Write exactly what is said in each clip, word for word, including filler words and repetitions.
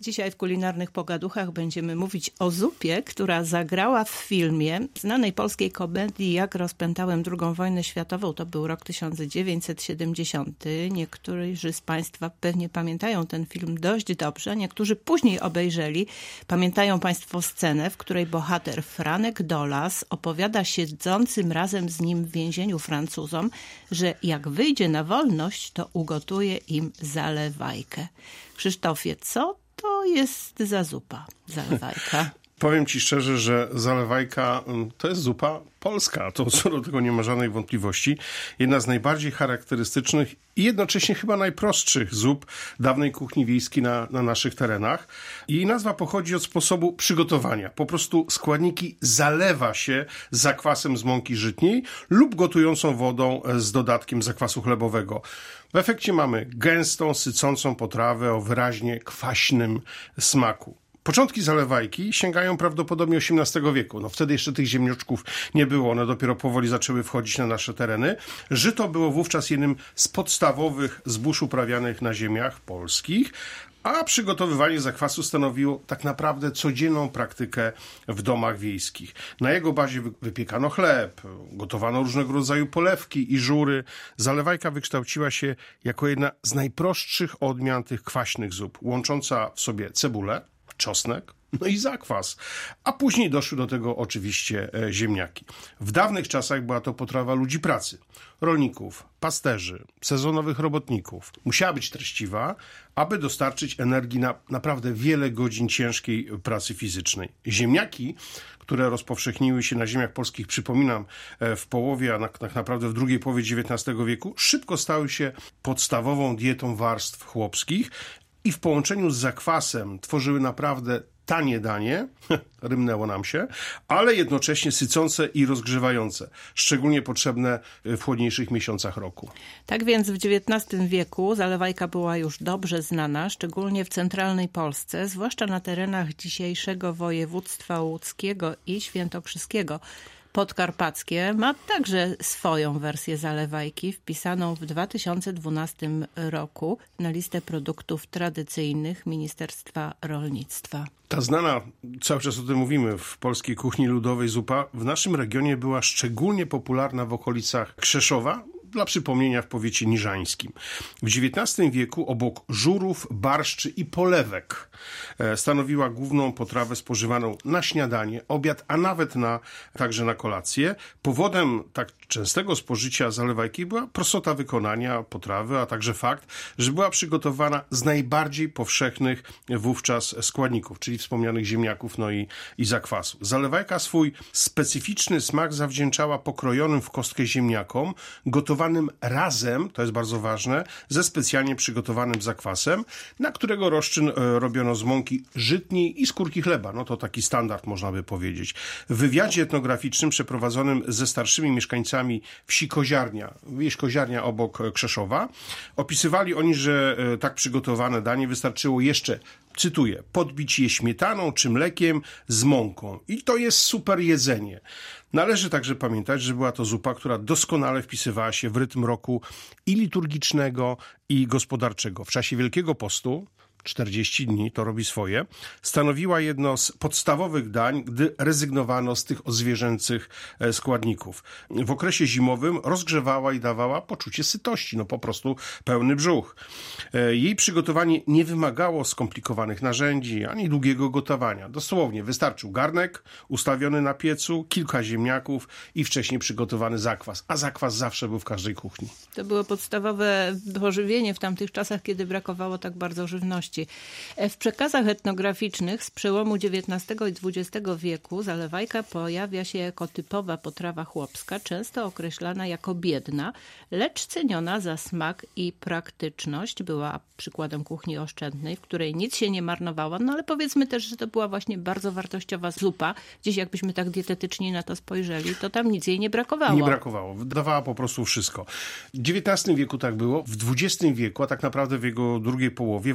Dzisiaj w Kulinarnych Pogaduchach będziemy mówić o zupie, która zagrała w filmie znanej polskiej komedii Jak rozpętałem drugą wojnę światową. To był rok tysiąc dziewięćset siedemdziesiąty. Niektórzy z Państwa pewnie pamiętają ten film dość dobrze. Niektórzy później obejrzeli. Pamiętają Państwo scenę, w której bohater Franek Dolas opowiada siedzącym razem z nim w więzieniu Francuzom, że jak wyjdzie na wolność, to ugotuje im zalewajkę. Krzysztofie, co to jest za zupa, zalewajka? Powiem Ci szczerze, że zalewajka to jest zupa polska. To co do tego nie ma żadnej wątpliwości. Jedna z najbardziej charakterystycznych i jednocześnie chyba najprostszych zup dawnej kuchni wiejskiej na, na naszych terenach. Jej nazwa pochodzi od sposobu przygotowania. Po prostu składniki zalewa się zakwasem z mąki żytniej lub gotującą wodą z dodatkiem zakwasu chlebowego. W efekcie mamy gęstą, sycącą potrawę o wyraźnie kwaśnym smaku. Początki zalewajki sięgają prawdopodobnie osiemnastego wieku. No wtedy jeszcze tych ziemniaczków nie było, one dopiero powoli zaczęły wchodzić na nasze tereny. Żyto było wówczas jednym z podstawowych zbóż uprawianych na ziemiach polskich, a przygotowywanie zakwasu stanowiło tak naprawdę codzienną praktykę w domach wiejskich. Na jego bazie wypiekano chleb, gotowano różnego rodzaju polewki i żury. Zalewajka wykształciła się jako jedna z najprostszych odmian tych kwaśnych zup, łącząca w sobie cebulę, czosnek, no i zakwas. A później doszły do tego oczywiście ziemniaki. W dawnych czasach była to potrawa ludzi pracy, rolników, pasterzy, sezonowych robotników. Musiała być treściwa, aby dostarczyć energii na naprawdę wiele godzin ciężkiej pracy fizycznej. Ziemniaki, które rozpowszechniły się na ziemiach polskich, przypominam, w połowie, a tak naprawdę w drugiej połowie dziewiętnastego wieku, szybko stały się podstawową dietą warstw chłopskich, i w połączeniu z zakwasem tworzyły naprawdę tanie danie, rymnęło nam się, ale jednocześnie sycące i rozgrzewające, szczególnie potrzebne w chłodniejszych miesiącach roku. Tak więc w dziewiętnastym wieku zalewajka była już dobrze znana, szczególnie w centralnej Polsce, zwłaszcza na terenach dzisiejszego województwa łódzkiego i świętokrzyskiego. Podkarpackie ma także swoją wersję zalewajki, wpisaną w dwa tysiące dwunastym roku na listę produktów tradycyjnych Ministerstwa Rolnictwa. Ta znana, cały czas o tym mówimy, w polskiej kuchni ludowej zupa w naszym regionie była szczególnie popularna w okolicach Krzeszowa, dla przypomnienia w powiecie niżańskim. W dziewiętnastym wieku obok żurów, barszczy i polewek stanowiła główną potrawę spożywaną na śniadanie, obiad, a nawet na, także na kolację. Powodem tak częstego spożycia zalewajki była prostota wykonania potrawy, a także fakt, że była przygotowana z najbardziej powszechnych wówczas składników, czyli wspomnianych ziemniaków, no i, i zakwasu. Zalewajka swój specyficzny smak zawdzięczała pokrojonym w kostkę ziemniakom, gotowanym razem, to jest bardzo ważne, ze specjalnie przygotowanym zakwasem, na którego rozczyn robiono z mąki żytniej i skórki chleba. No to taki standard, można by powiedzieć. W wywiadzie etnograficznym przeprowadzonym ze starszymi mieszkańcami wsi Koziarnia, wieś Koziarnia obok Krzeszowa, opisywali oni, że tak przygotowane danie wystarczyło jeszcze, cytuję, podbić je śmietaną czy mlekiem z mąką. I to jest super jedzenie. Należy także pamiętać, że była to zupa, która doskonale wpisywała się w rytm roku i liturgicznego, i gospodarczego. W czasie Wielkiego Postu, czterdzieści dni, to robi swoje, stanowiła jedno z podstawowych dań, gdy rezygnowano z tych odzwierzęcych składników. W okresie zimowym rozgrzewała i dawała poczucie sytości, no po prostu pełny brzuch. Jej przygotowanie nie wymagało skomplikowanych narzędzi, ani długiego gotowania. Dosłownie wystarczył garnek ustawiony na piecu, kilka ziemniaków i wcześniej przygotowany zakwas. A zakwas zawsze był w każdej kuchni. To było podstawowe pożywienie w tamtych czasach, kiedy brakowało tak bardzo żywności. W przekazach etnograficznych z przełomu dziewiętnastego i dwudziestego wieku zalewajka pojawia się jako typowa potrawa chłopska, często określana jako biedna, lecz ceniona za smak i praktyczność. Była przykładem kuchni oszczędnej, w której nic się nie marnowało, no ale powiedzmy też, że to była właśnie bardzo wartościowa zupa. Dziś jakbyśmy tak dietetycznie na to spojrzeli, to tam nic jej nie brakowało. Nie brakowało. Dawała po prostu wszystko. W dziewiętnastym wieku tak było. W dwudziestym wieku, a tak naprawdę w jego drugiej połowie, wraz z przemianą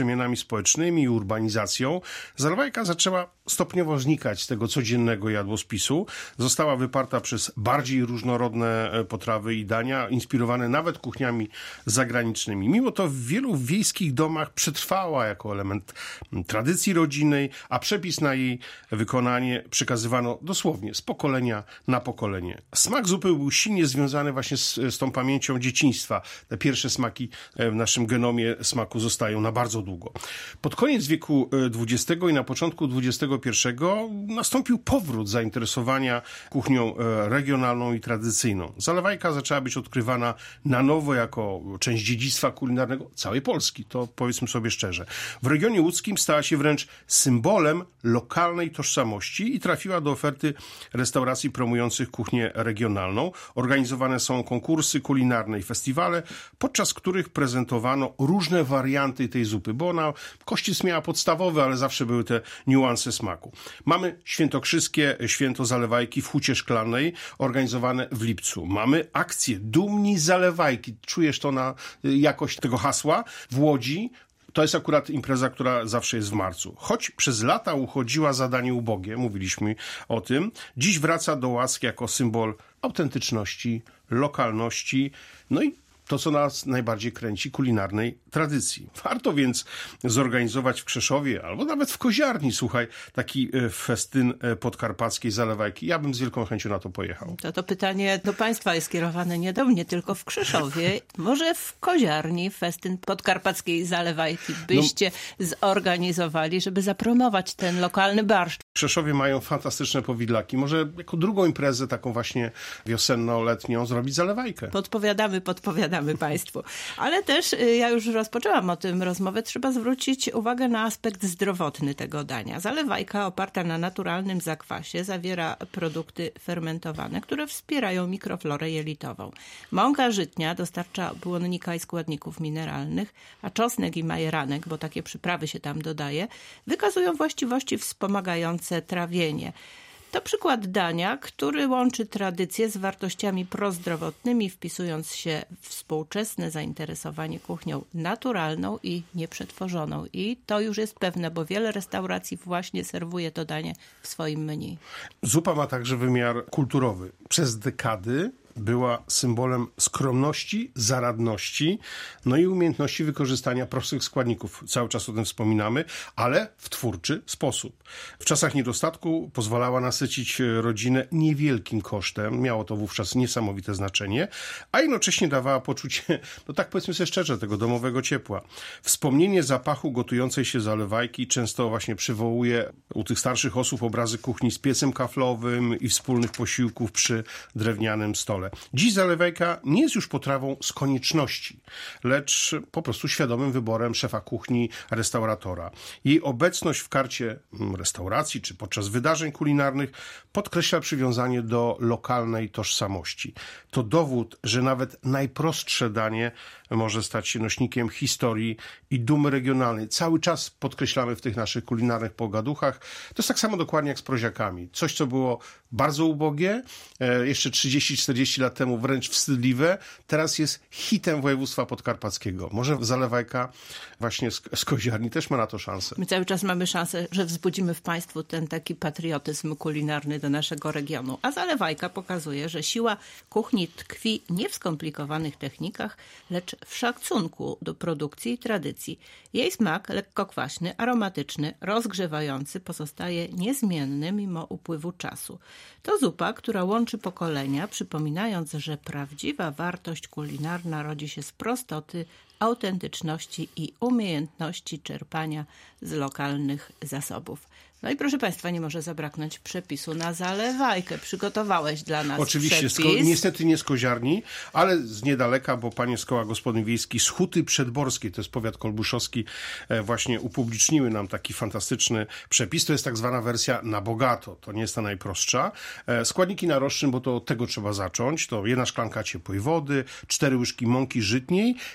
przemianami społecznymi i urbanizacją, zalewajka zaczęła stopniowo znikać z tego codziennego jadłospisu. Została wyparta przez bardziej różnorodne potrawy i dania, inspirowane nawet kuchniami zagranicznymi. Mimo to w wielu wiejskich domach przetrwała jako element tradycji rodzinnej, a przepis na jej wykonanie przekazywano dosłownie z pokolenia na pokolenie. Smak zupy był silnie związany właśnie z, z tą pamięcią dzieciństwa. Te pierwsze smaki w naszym genomie smaku zostają na bardzo długo. Pod koniec wieku dwudziestego i na początku dwudziestego pierwszego nastąpił powrót zainteresowania kuchnią regionalną i tradycyjną. Zalewajka zaczęła być odkrywana na nowo jako część dziedzictwa kulinarnego całej Polski. To powiedzmy sobie szczerze. W regionie łódzkim stała się wręcz symbolem lokalnej tożsamości i trafiła do oferty restauracji promujących kuchnię regionalną. Organizowane są konkursy kulinarne i festiwale, podczas których prezentowano różne warianty tej zupy, bo ona kościec miała podstawowe, ale zawsze były te niuanse smaku. Mamy świętokrzyskie święto zalewajki w Hucie Szklanej, organizowane w lipcu. Mamy akcję Dumni Zalewajki. Czujesz to na jakość tego hasła? W Łodzi. To jest akurat impreza, która zawsze jest w marcu. Choć przez lata uchodziła za danie ubogie, mówiliśmy o tym, dziś wraca do łask jako symbol autentyczności, lokalności, no i to, co nas najbardziej kręci, kulinarnej tradycji. Warto więc zorganizować w Krzeszowie albo nawet w Koziarni, słuchaj, taki festyn podkarpackiej zalewajki. Ja bym z wielką chęcią na to pojechał. To to pytanie do państwa jest skierowane nie do mnie, tylko w Krzeszowie. Może w Koziarni festyn podkarpackiej zalewajki byście no, zorganizowali, żeby zapromować ten lokalny barszcz. W Krzeszowie mają fantastyczne powidlaki. Może jako drugą imprezę, taką właśnie wiosenno-letnią, zrobić zalewajkę. Podpowiadamy, podpowiadamy państwu. Ale też, ja już rozpoczęłam o tym rozmowę, trzeba zwrócić uwagę na aspekt zdrowotny tego dania. Zalewajka oparta na naturalnym zakwasie zawiera produkty fermentowane, które wspierają mikroflorę jelitową. Mąka żytnia dostarcza błonnika i składników mineralnych, a czosnek i majeranek, bo takie przyprawy się tam dodaje, wykazują właściwości wspomagające trawienie. To przykład dania, który łączy tradycję z wartościami prozdrowotnymi, wpisując się w współczesne zainteresowanie kuchnią naturalną i nieprzetworzoną. I to już jest pewne, bo wiele restauracji właśnie serwuje to danie w swoim menu. Zupa ma także wymiar kulturowy. Przez dekady była symbolem skromności, zaradności, no i umiejętności wykorzystania prostych składników. Cały czas o tym wspominamy, ale w twórczy sposób. W czasach niedostatku pozwalała nasycić rodzinę niewielkim kosztem. Miało to wówczas niesamowite znaczenie, a jednocześnie dawała poczucie, no tak powiedzmy sobie szczerze, tego domowego ciepła. Wspomnienie zapachu gotującej się zalewajki często właśnie przywołuje u tych starszych osób obrazy kuchni z piecem kaflowym i wspólnych posiłków przy drewnianym stole. Dziś zalewajka nie jest już potrawą z konieczności, lecz po prostu świadomym wyborem szefa kuchni, restauratora. Jej obecność w karcie restauracji czy podczas wydarzeń kulinarnych podkreśla przywiązanie do lokalnej tożsamości. To dowód, że nawet najprostsze danie może stać się nośnikiem historii i dumy regionalnej. Cały czas podkreślamy w tych naszych kulinarnych pogaduchach. To jest tak samo dokładnie jak z proziakami. Coś, co było bardzo ubogie, e, jeszcze trzydzieści czterdzieści lat temu wręcz wstydliwe, teraz jest hitem województwa podkarpackiego. Może zalewajka właśnie z, z Koziarni też ma na to szansę. My cały czas mamy szansę, że wzbudzimy w państwu ten taki patriotyzm kulinarny do naszego regionu. A zalewajka pokazuje, że siła kuchni tkwi nie w skomplikowanych technikach, lecz w szacunku do produkcji i tradycji. Jej smak, lekko kwaśny, aromatyczny, rozgrzewający, pozostaje niezmienny mimo upływu czasu. To zupa, która łączy pokolenia, przypominając, że prawdziwa wartość kulinarna rodzi się z prostoty, autentyczności i umiejętności czerpania z lokalnych zasobów. No i proszę państwa, nie może zabraknąć przepisu na zalewajkę. Przygotowałeś dla nas Oczywiście, przepis. Oczywiście, niestety nie z Koziarni, ale z niedaleka, bo panie z Koła Gospodyń Wiejskich z Huty Przedborskiej, to jest powiat kolbuszowski, właśnie upubliczniły nam taki fantastyczny przepis. To jest tak zwana wersja na bogato. To nie jest ta najprostsza. Składniki na rozczyn, bo to od tego trzeba zacząć. To jedna szklanka ciepłej wody, cztery łyżki mąki żytniej i tak naprawdę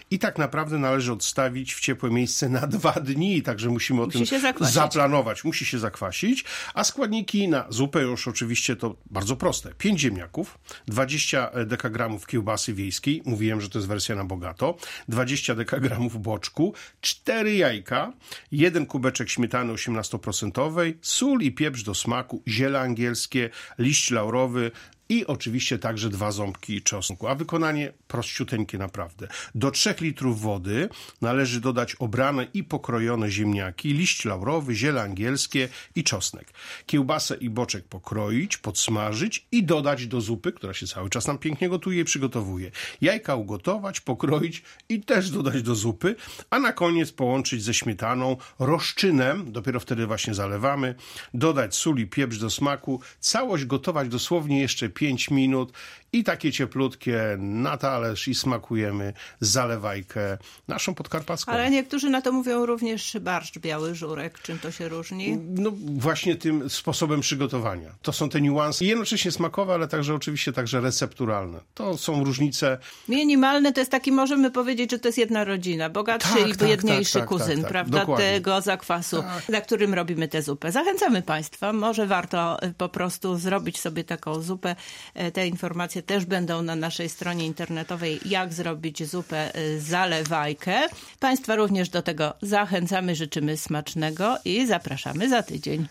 naprawdę należy odstawić w ciepłe miejsce na dwa dni, także musimy o Musi tym się zakwasić. zaplanować. Musi się zakwasić. A składniki na zupę już oczywiście to bardzo proste. pięć ziemniaków, dwadzieścia dekagramów kiełbasy wiejskiej, mówiłem, że to jest wersja na bogato, dwadzieścia dekagramów boczku, cztery jajka, jeden kubeczek śmietany osiemnastoprocentowej, sól i pieprz do smaku, ziele angielskie, liść laurowy, i oczywiście także dwa ząbki czosnku. A wykonanie prościuteńkie naprawdę. Do trzech litrów wody należy dodać obrane i pokrojone ziemniaki, liść laurowy, ziele angielskie i czosnek. Kiełbasę i boczek pokroić, podsmażyć i dodać do zupy, która się cały czas nam pięknie gotuje i przygotowuje. Jajka ugotować, pokroić i też dodać do zupy, a na koniec połączyć ze śmietaną, rozczynem, dopiero wtedy właśnie zalewamy, dodać sól i pieprz do smaku, całość gotować dosłownie jeszcze pięć minut i takie cieplutkie na talerz i smakujemy zalewajkę naszą podkarpacką. Ale niektórzy na to mówią również barszcz biały żurek. Czym to się różni? No właśnie tym sposobem przygotowania. To są te niuanse, jednocześnie smakowe, ale także oczywiście także recepturalne. To są różnice. Minimalne to jest taki, możemy powiedzieć, że to jest jedna rodzina. Bogatszy Tak, i tak, biedniejszy tak, tak, kuzyn, tak, tak. prawda? Dokładnie. Tego zakwasu, Tak. na którym robimy tę zupę. Zachęcamy Państwa. Może warto po prostu zrobić sobie taką zupę. Te informacje też będą na naszej stronie internetowej, jak zrobić zupę zalewajkę. Państwa również do tego zachęcamy, życzymy smacznego i zapraszamy za tydzień.